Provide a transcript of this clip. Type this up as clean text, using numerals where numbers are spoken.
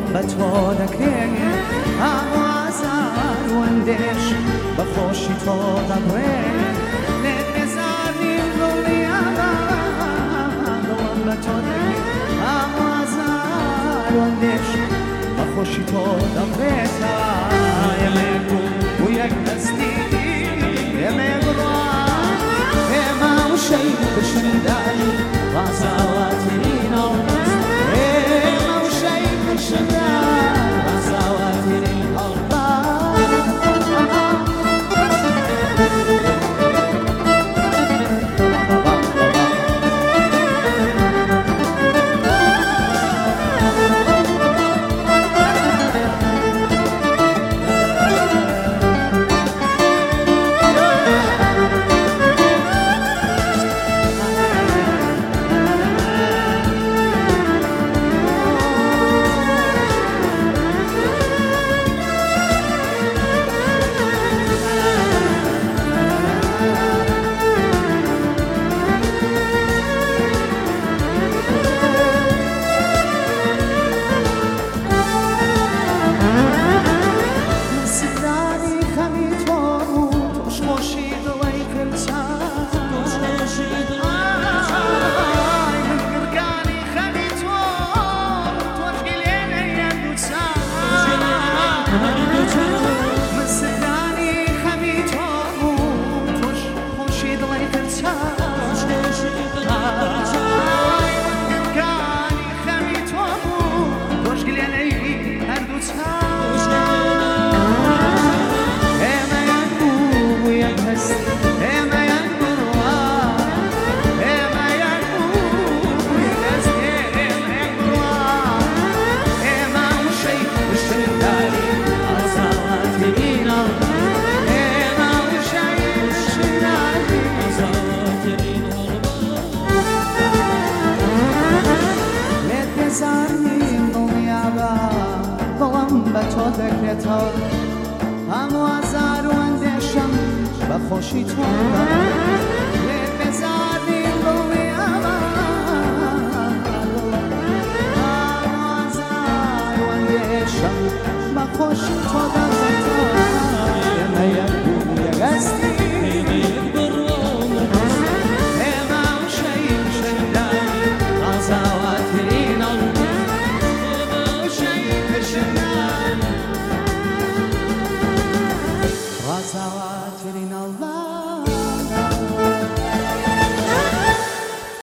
بە تۆ دەکرێن ئاوازار وەندێش بە خۆشی تۆ دەبڕێن لێت بێزاری دڵنیادا دڵم بە تۆ دەکرێن ئاوازار وەندێش بە خۆشی تۆ دەبڕێتە ئێمە و یەک دەستی ئێمە بڕوان ئێمە وشەی بشندانی ڕازاواترینەوە ئێمە وشەی بشندان ڕازاواترین ئاموازار و ئەندێشەم بە خۆشی تۆ لێت بێزاری دڵی ئاموازار و ئەندێشەم بە خۆشی تۆ دەبڕێتەوە ئێمە یەک بوو یەکەستی ئێمە وشەی بشندانی ڕازاواترینە ئێمە وشەی بشندان ڕازاواترین